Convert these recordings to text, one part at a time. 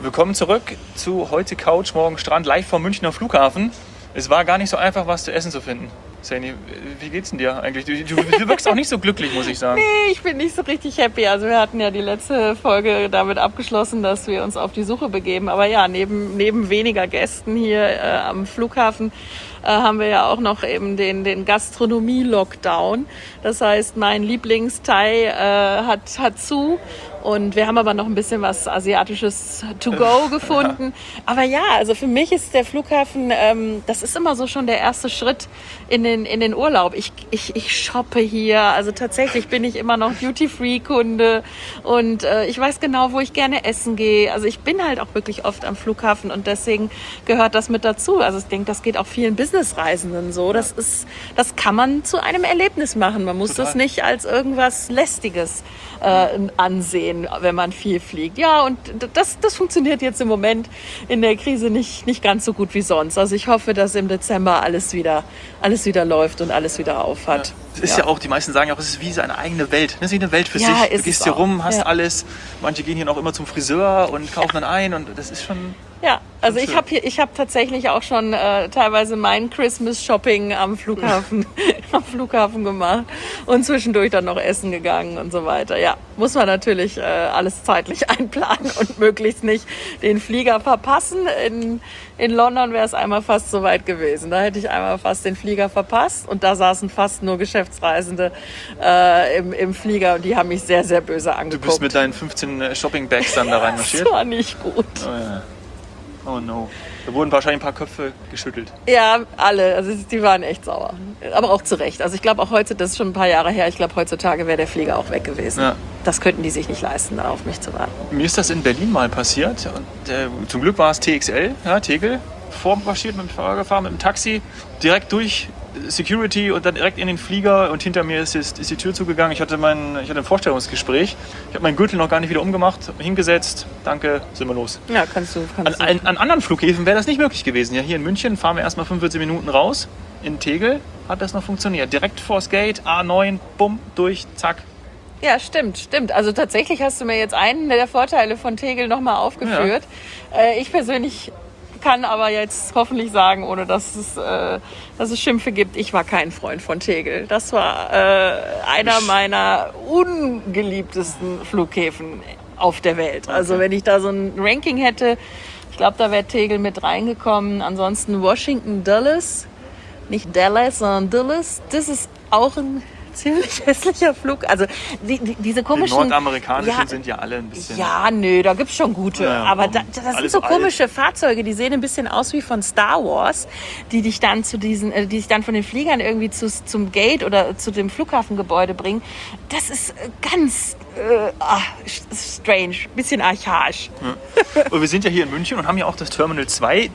Willkommen zurück zu heute Couch, morgen Strand, live vom Münchner Flughafen. Es war gar nicht so einfach, was zu essen zu finden. Saini, wie geht's denn dir eigentlich? Du wirkst auch nicht so glücklich, muss ich sagen. Nee, ich bin nicht so richtig happy. Also wir hatten ja die letzte Folge damit abgeschlossen, dass wir uns auf die Suche begeben. Aber ja, neben weniger Gästen hier am Flughafen haben wir ja auch noch eben den Gastronomie-Lockdown. Das heißt, mein Lieblings-Thai hat zu. Und wir haben aber noch ein bisschen was Asiatisches to go gefunden. Ja. Aber ja, also für mich ist der Flughafen, das ist immer so schon der erste Schritt in den Urlaub. Ich shoppe hier. Also tatsächlich bin ich immer noch Duty-Free-Kunde. Und ich weiß genau, wo ich gerne essen gehe. Also ich bin halt auch wirklich oft am Flughafen und deswegen gehört das mit dazu. Also ich denke, das geht auch vielen Businessreisenden so. Das kann man zu einem Erlebnis machen. Man muss das nicht als irgendwas Lästiges ansehen, wenn man viel fliegt. Ja, und das funktioniert jetzt im Moment in der Krise nicht ganz so gut wie sonst. Also ich hoffe, dass im Dezember alles wieder läuft und alles wieder auf hat. Ja. Es ist ja auch, die meisten sagen auch, es ist wie seine eigene Welt. Das ist wie eine Welt für sich. Du gehst hier rum, hast alles. Manche gehen hier noch immer zum Friseur und kaufen dann ein und das ist schon... Ja, also ich habe tatsächlich auch schon teilweise mein Christmas-Shopping am Flughafen gemacht und zwischendurch dann noch essen gegangen und so weiter. Ja, muss man natürlich alles zeitlich einplanen und möglichst nicht den Flieger verpassen. In London wäre es einmal fast so weit gewesen. Da hätte ich einmal fast den Flieger verpasst und da saßen fast nur Geschäftsreisende im Flieger und die haben mich sehr, sehr böse angeguckt. Du bist mit deinen 15 Shopping-Bags dann da reinmarschiert? Das war nicht gut. Oh ja. Oh no. Da wurden wahrscheinlich ein paar Köpfe geschüttelt. Ja, alle. Also die waren echt sauer. Aber auch zu Recht. Also ich glaube auch heute, das ist schon ein paar Jahre her, ich glaube heutzutage wäre der Flieger auch weg gewesen. Ja. Das könnten die sich nicht leisten, da auf mich zu warten. Mir ist das in Berlin mal passiert. Und, zum Glück war es TXL, ja, Tegel, vormarschiert mit dem Fahrer gefahren, mit dem Taxi, direkt durch Security und dann direkt in den Flieger und hinter mir ist die Tür zugegangen. Ich hatte ein Vorstellungsgespräch. Ich habe meinen Gürtel noch gar nicht wieder umgemacht, habe mich hingesetzt. Danke, sind wir los. Ja, kannst du. An anderen Flughäfen wäre das nicht möglich gewesen. Ja, hier in München fahren wir erstmal 45 Minuten raus. In Tegel hat das noch funktioniert. Direkt vors Gate, A9, bumm, durch, zack. Ja, stimmt. Also tatsächlich hast du mir jetzt einen der Vorteile von Tegel nochmal aufgeführt. Ja. Ich persönlich kann aber jetzt hoffentlich sagen, ohne dass es Schimpfe gibt, ich war kein Freund von Tegel. Das war einer meiner ungeliebtesten Flughäfen auf der Welt. Also wenn ich da so ein Ranking hätte, ich glaube, da wäre Tegel mit reingekommen. Ansonsten Washington Dulles, nicht Dallas, sondern Dulles. Das ist auch ein ziemlich hässlicher Flug. Also diese komischen... Die nordamerikanischen sind ja alle ein bisschen... Ja, nö, da gibt's schon gute. Ja, aber das sind so komische Fahrzeuge, die sehen ein bisschen aus wie von Star Wars, die dich dann von den Fliegern irgendwie zum Gate oder zu dem Flughafengebäude bringen. Das ist ganz strange, bisschen archaisch. Ja. Und wir sind ja hier in München und haben ja auch das Terminal 2,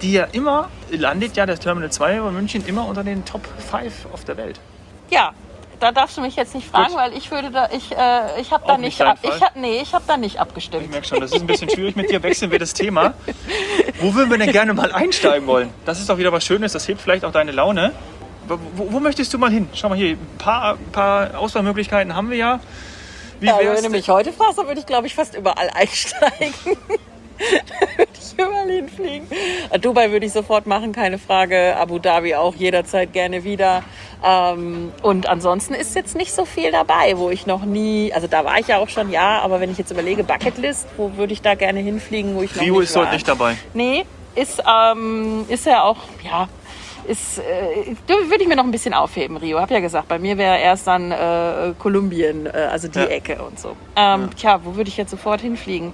das Terminal 2 in München immer unter den Top 5 auf der Welt. Ja. Da darfst du mich jetzt nicht fragen, weil ich habe da nicht abgestimmt. Ich merke schon, das ist ein bisschen schwierig mit dir. Wechseln wir das Thema. Wo würden wir denn gerne mal einsteigen wollen? Das ist doch wieder was Schönes, das hebt vielleicht auch deine Laune. Wo möchtest du mal hin? Schau mal hier, ein paar Auswahlmöglichkeiten haben wir ja. Wenn du mich heute fragst, dann würde ich, glaube ich, fast überall einsteigen. Da würde ich überall hinfliegen. Dubai würde ich sofort machen, keine Frage. Abu Dhabi auch jederzeit gerne wieder. Und ansonsten ist jetzt nicht so viel dabei, wo ich noch nie, also da war ich ja auch schon, aber wenn ich jetzt überlege, Bucketlist, wo würde ich da gerne hinfliegen, wo ich noch nicht war. Rio ist dort nicht dabei. Nee, ist ja auch, würde ich mir noch ein bisschen aufheben, Rio. Hab ja gesagt, bei mir wäre erst dann Kolumbien, also die Ecke und so. Wo würde ich jetzt sofort hinfliegen?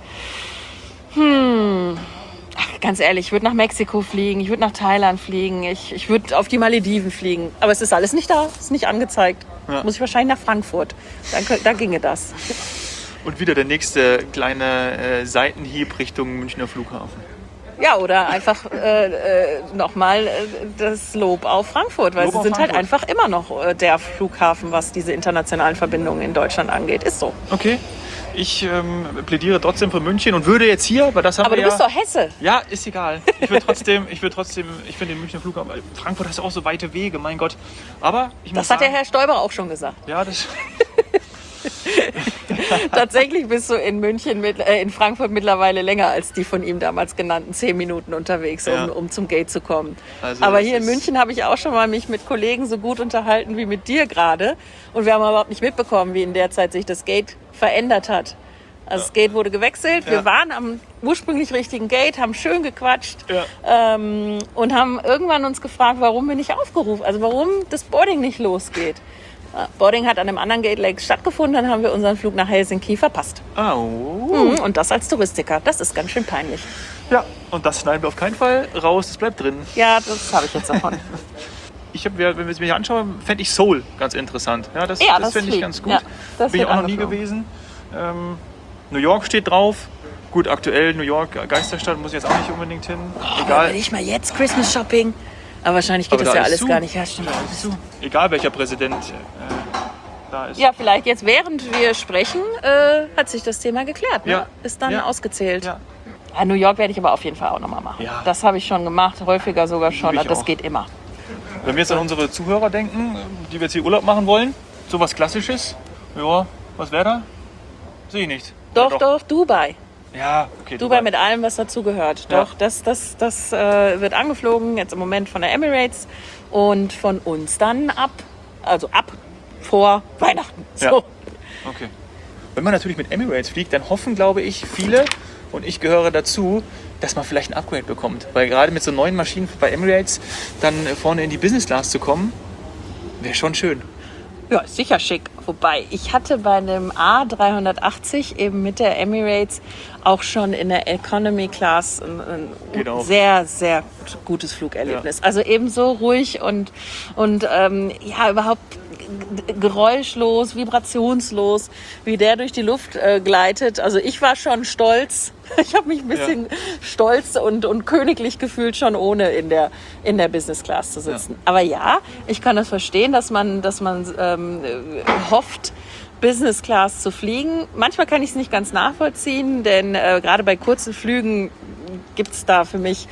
Ganz ehrlich, ich würde nach Mexiko fliegen, ich würde nach Thailand fliegen, ich würde auf die Malediven fliegen. Aber es ist alles nicht da, ist nicht angezeigt. Ja. Muss ich wahrscheinlich nach Frankfurt. Da ginge das. Und wieder der nächste kleine Seitenhieb Richtung Münchner Flughafen. Ja, oder einfach nochmal das Lob auf Frankfurt, weil sie sind halt einfach immer noch der Flughafen, was diese internationalen Verbindungen in Deutschland angeht. Ist so. Okay. Ich plädiere trotzdem für München und würde jetzt hier, weil das haben aber wir du bist doch Hesse. Ja, ist egal. Ich finde den Münchner Flughafen, Frankfurt hast ja auch so weite Wege, mein Gott. Aber ich muss sagen, hat der Herr Stoiber auch schon gesagt. Ja, das... Tatsächlich bist du in in Frankfurt mittlerweile länger als die von ihm damals genannten 10 Minuten unterwegs, um zum Gate zu kommen. Also aber hier in München habe ich auch schon mal mich mit Kollegen so gut unterhalten wie mit dir gerade. Und wir haben überhaupt nicht mitbekommen, wie in der Zeit sich das Gate verändert hat. Also das Gate wurde gewechselt. Wir waren am ursprünglich richtigen Gate, haben schön gequatscht und haben irgendwann uns gefragt, warum wir nicht aufgerufen, also warum das Boarding nicht losgeht. Boarding hat an einem anderen Gate Lake stattgefunden, dann haben wir unseren Flug nach Helsinki verpasst. Und das als Touristiker, das ist ganz schön peinlich. Ja, und das schneiden wir auf keinen Fall raus, das bleibt drin. Ja, das habe ich jetzt davon. Wenn wir es mir anschauen, fände ich Seoul ganz interessant. Ja, das fände ich ganz gut. Ja, das bin ich auch noch nie gewesen. New York steht drauf. Gut, aktuell New York, Geisterstadt, muss ich jetzt auch nicht unbedingt hin. Egal. Nicht mal jetzt Christmas Shopping. Aber wahrscheinlich geht das ja alles gar nicht. Ja, stimmt. Egal welcher Präsident da ist. Ja, vielleicht jetzt während wir sprechen, hat sich das Thema geklärt. Ne? Ja. Ist dann ausgezählt. Ja. New York werde ich aber auf jeden Fall auch nochmal machen. Ja. Das habe ich schon gemacht, häufiger sogar schon. Das auch. geht immer. Wenn wir jetzt an unsere Zuhörer denken, die wir jetzt hier Urlaub machen wollen, sowas Klassisches, ja, was wäre da? Sehe ich nicht. Doch, Dubai. Ja, okay. Dubai mit allem, was dazugehört. Ja. Doch, das wird angeflogen, jetzt im Moment von der Emirates und von uns dann ab vor Weihnachten. So. Ja. Okay. Wenn man natürlich mit Emirates fliegt, dann hoffen, glaube ich, viele, und ich gehöre dazu, dass man vielleicht ein Upgrade bekommt. Weil gerade mit so neuen Maschinen bei Emirates dann vorne in die Business Class zu kommen, wäre schon schön. Ja, ist sicher schick. Wobei, ich hatte bei einem A380 eben mit der Emirates auch schon in der Economy Class ein sehr, sehr gutes Flugerlebnis. Also eben so ruhig und überhaupt geräuschlos, vibrationslos, wie der durch die Luft gleitet. Also ich war schon stolz. Ich habe mich ein bisschen stolz und königlich gefühlt, schon ohne in der Business Class zu sitzen. Ja. Aber ja, ich kann das verstehen, dass man hofft, Business Class zu fliegen. Manchmal kann ich es nicht ganz nachvollziehen, denn gerade bei kurzen Flügen gibt es da für mich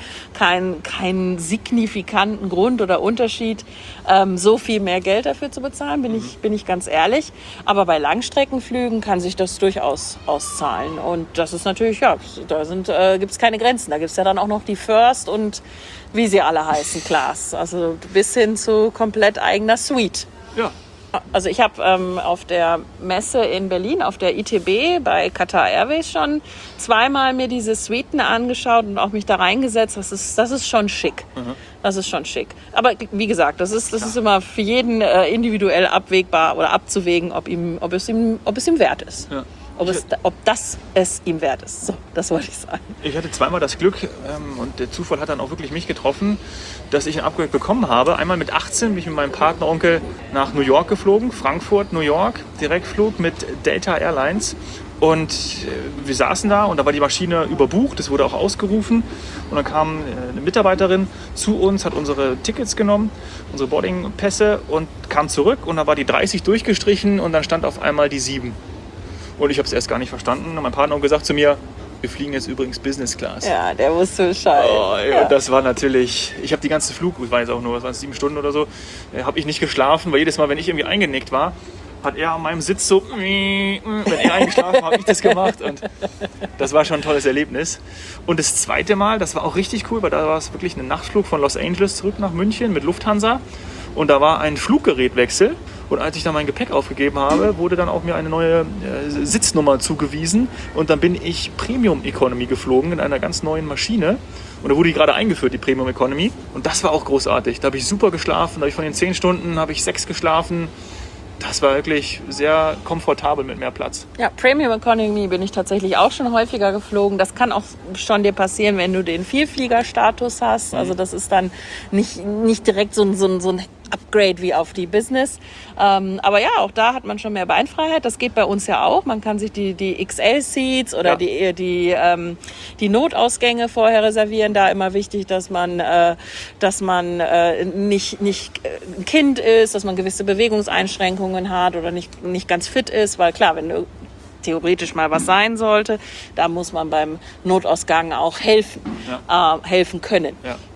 keinen signifikanten Grund oder Unterschied, so viel mehr Geld dafür zu bezahlen, bin ich ganz ehrlich. Aber bei Langstreckenflügen kann sich das durchaus auszahlen. Und das ist natürlich, da gibt es keine Grenzen. Da gibt es ja dann auch noch die First und wie sie alle heißen, Class. Also bis hin zu komplett eigener Suite. Ja. Also ich habe auf der Messe in Berlin, auf der ITB bei Qatar Airways schon zweimal mir diese Suiten angeschaut und auch mich da reingesetzt. Das ist schon schick. Das ist schon schick. Aber wie gesagt, das ist immer für jeden individuell abwägbar oder abzuwägen, ob es ihm wert ist. Ja. Ob das es ihm wert ist. So, das wollte ich sagen. Ich hatte zweimal das Glück, und der Zufall hat dann auch wirklich mich getroffen, dass ich ein Upgrade bekommen habe. Einmal mit 18 bin ich mit meinem Partneronkel nach New York geflogen, Frankfurt, New York, Direktflug mit Delta Airlines. Und wir saßen da und da war die Maschine überbucht, das wurde auch ausgerufen. Und dann kam eine Mitarbeiterin zu uns, hat unsere Tickets genommen, unsere Boardingpässe und kam zurück. Und da war die 30 durchgestrichen und dann stand auf einmal die 7. Und ich habe es erst gar nicht verstanden. Und mein Partner hat gesagt zu mir, wir fliegen jetzt übrigens Business Class. Ja, der wusste Bescheid. Und das war natürlich, ich habe die ganze Flug, ich weiß auch nur, was waren es, 7 Stunden oder so, habe ich nicht geschlafen, weil jedes Mal, wenn ich irgendwie eingenickt war, hat er an meinem Sitz so, wenn er eingeschlafen hat, habe ich das gemacht. Und das war schon ein tolles Erlebnis. Und das zweite Mal, das war auch richtig cool, weil da war es wirklich ein Nachtflug von Los Angeles zurück nach München mit Lufthansa. Und da war ein Fluggerätwechsel. Und als ich dann mein Gepäck aufgegeben habe, wurde dann auch mir eine neue Sitznummer zugewiesen. Und dann bin ich Premium Economy geflogen in einer ganz neuen Maschine. Und da wurde die gerade eingeführt, die Premium Economy. Und das war auch großartig. Da habe ich super geschlafen. Da habe ich von den 10 Stunden habe ich 6 geschlafen. Das war wirklich sehr komfortabel mit mehr Platz. Ja, Premium Economy bin ich tatsächlich auch schon häufiger geflogen. Das kann auch schon dir passieren, wenn du den Vielfliegerstatus hast. Also das ist dann nicht direkt so ein Upgrade wie auf die Business. Aber ja, auch da hat man schon mehr Beinfreiheit. Das geht bei uns ja auch. Man kann sich die XL-Seats oder die Notausgänge vorher reservieren. Da immer wichtig, dass man nicht ein Kind ist, dass man gewisse Bewegungseinschränkungen hat oder nicht ganz fit ist. Weil klar, wenn du theoretisch mal was sein sollte, da muss man beim Notausgang auch helfen können. Ja.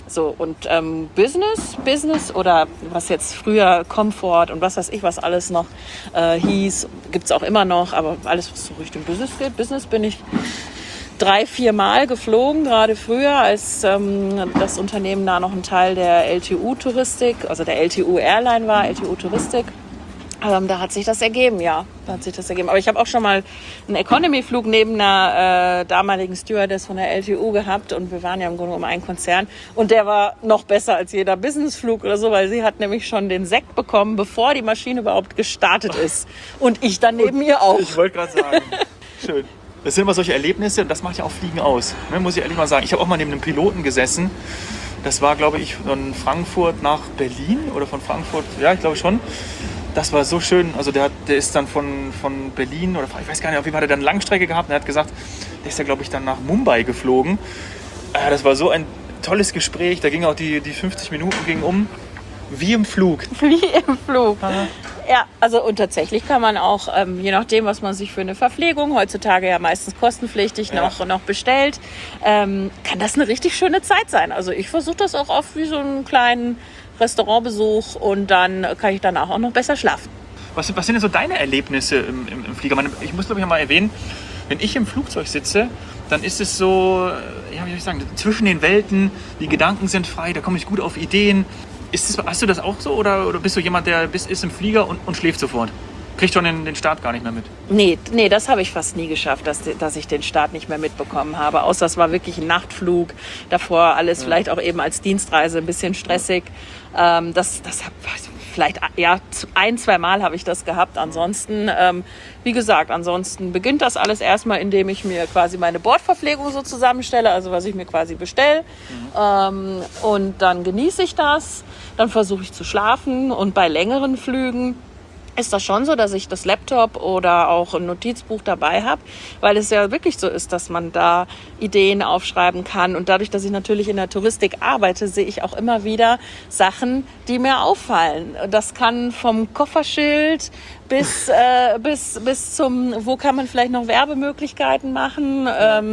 So, und Business oder was jetzt früher Comfort und was weiß ich, was alles noch hieß, gibt es auch immer noch, aber alles, was so Richtung Business geht. Business bin ich 3-4 Mal geflogen, gerade früher, als das Unternehmen da noch ein Teil der LTU-Touristik, also der LTU-Airline war, LTU-Touristik. Da hat sich das ergeben, ja. Aber ich habe auch schon mal einen Economy-Flug neben einer damaligen Stewardess von der LTU gehabt und wir waren ja im Grunde um einen Konzern und der war noch besser als jeder Businessflug oder so, weil sie hat nämlich schon den Sekt bekommen, bevor die Maschine überhaupt gestartet ist und ich dann neben ihr auch. Ich wollte gerade sagen, schön. Das sind immer solche Erlebnisse und das macht ja auch Fliegen aus, ne, muss ich ehrlich mal sagen. Ich habe auch mal neben einem Piloten gesessen, das war, glaube ich, von Frankfurt nach Berlin oder von Frankfurt, ja, ich glaube schon. Das war so schön, also der ist dann von Berlin oder ich weiß gar nicht, auf jeden Fall hat er dann Langstrecke gehabt und er hat gesagt, der ist ja, glaube ich, dann nach Mumbai geflogen. Das war so ein tolles Gespräch, da ging auch die 50 Minuten gingen um, wie im Flug. Wie im Flug. Aha. Ja, also und tatsächlich kann man auch, je nachdem, was man sich für eine Verpflegung, heutzutage ja meistens kostenpflichtig noch bestellt, kann das eine richtig schöne Zeit sein. Also ich versuche das auch oft wie so einen kleinen Restaurantbesuch und dann kann ich danach auch noch besser schlafen. Was sind denn so deine Erlebnisse im Flieger? Ich muss, glaube ich, mal erwähnen, wenn ich im Flugzeug sitze, dann ist es so, ja, wie soll ich sagen, zwischen den Welten, die Gedanken sind frei, da komme ich gut auf Ideen. Hast du das auch so oder bist du jemand, der ist im Flieger und schläft sofort? Kriegt schon den Start gar nicht mehr mit? Nee, das habe ich fast nie geschafft, dass ich den Start nicht mehr mitbekommen habe. Außer es war wirklich ein Nachtflug. Davor alles vielleicht auch eben als Dienstreise ein bisschen stressig. Das vielleicht 1-2 Mal habe ich das gehabt. Ansonsten, wie gesagt, beginnt das alles erstmal, indem ich mir quasi meine Bordverpflegung so zusammenstelle, also was ich mir quasi bestelle. Und dann genieße ich das. Dann versuche ich zu schlafen und bei längeren Flügen ist das schon so, dass ich das Laptop oder auch ein Notizbuch dabei habe, weil es ja wirklich so ist, dass man da Ideen aufschreiben kann. Und dadurch, dass ich natürlich in der Touristik arbeite, sehe ich auch immer wieder Sachen, die mir auffallen. Das kann vom Kofferschild bis zum, wo kann man vielleicht noch Werbemöglichkeiten machen,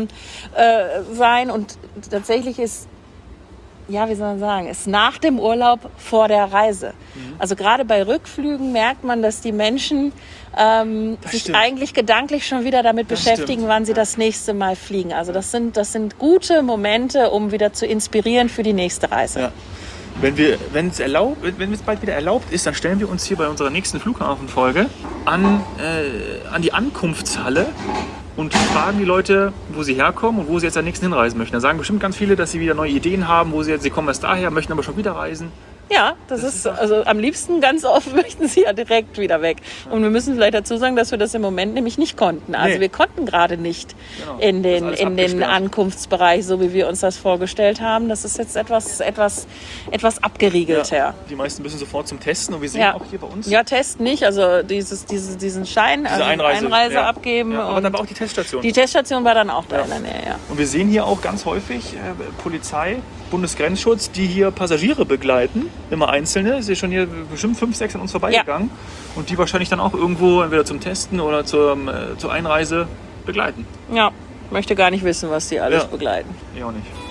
sein. Und tatsächlich ist, ja, wie soll man sagen, ist nach dem Urlaub vor der Reise. Also gerade bei Rückflügen merkt man, dass die Menschen sich eigentlich gedanklich schon wieder damit beschäftigen, wann sie das nächste Mal fliegen. Also das sind gute Momente, um wieder zu inspirieren für die nächste Reise. Ja. Wenn es bald wieder erlaubt ist, dann stellen wir uns hier bei unserer nächsten Flughafenfolge an die Ankunftshalle und fragen die Leute, wo sie herkommen und wo sie jetzt am nächsten hinreisen möchten. Da sagen bestimmt ganz viele, dass sie wieder neue Ideen haben, sie kommen erst daher, möchten aber schon wieder reisen. Ja, das ist also am liebsten ganz oft möchten sie ja direkt wieder weg. Und wir müssen vielleicht dazu sagen, dass wir das im Moment nämlich nicht konnten. Also wir konnten gerade nicht in den Ankunftsbereich, so wie wir uns das vorgestellt haben. Das ist jetzt etwas abgeriegelter. Ja, die meisten müssen sofort zum Testen und wir sehen auch hier bei uns. Ja, testen nicht, also diesen Schein, diese Einreise abgeben. Ja, aber dann war auch die Teststation. Die Teststation war dann auch da in der Nähe, ja. Und wir sehen hier auch ganz häufig Polizei, Bundesgrenzschutz, die hier Passagiere begleiten, immer Einzelne. Ist ja schon hier bestimmt 5, 6 an uns vorbeigegangen. Ja. Und die wahrscheinlich dann auch irgendwo entweder zum Testen oder zur Einreise begleiten. Ja, möchte gar nicht wissen, was die alles begleiten. Ich auch nicht.